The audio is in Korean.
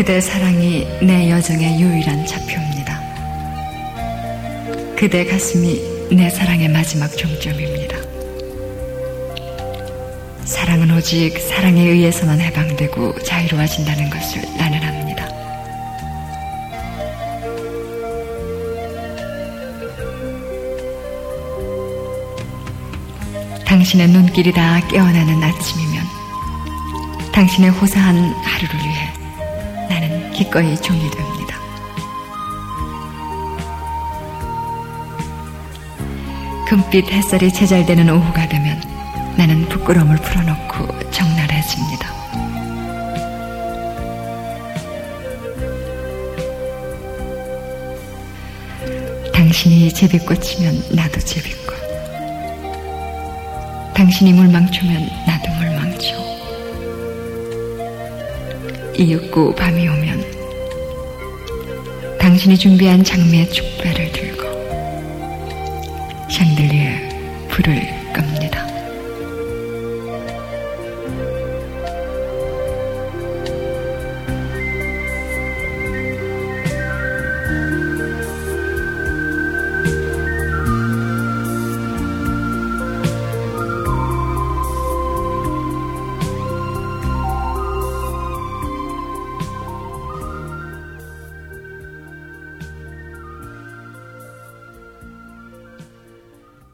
그대 사랑이 내 여정의 유일한 좌표입니다. 그대 가슴이 내 사랑의 마지막 종점입니다. 사랑은 오직 사랑에 의해서만 해방되고 자유로워진다는 것을 나는 압니다. 당신의 눈길이 다 깨어나는 아침이면 당신의 호사한 하루를 위해 나는 기꺼이 종이 됩니다. 금빛 햇살이 제잘되는 오후가 되면 나는 부끄러움을 풀어놓고 적나라해집니다. 당신이 제비꽃이면 나도 제비꽃, 당신이 물망초면 나도 물망초. 이윽고 밤이 오면 당신이 준비한 장미의 축배를 들고 샹들리에 불을 끕니다.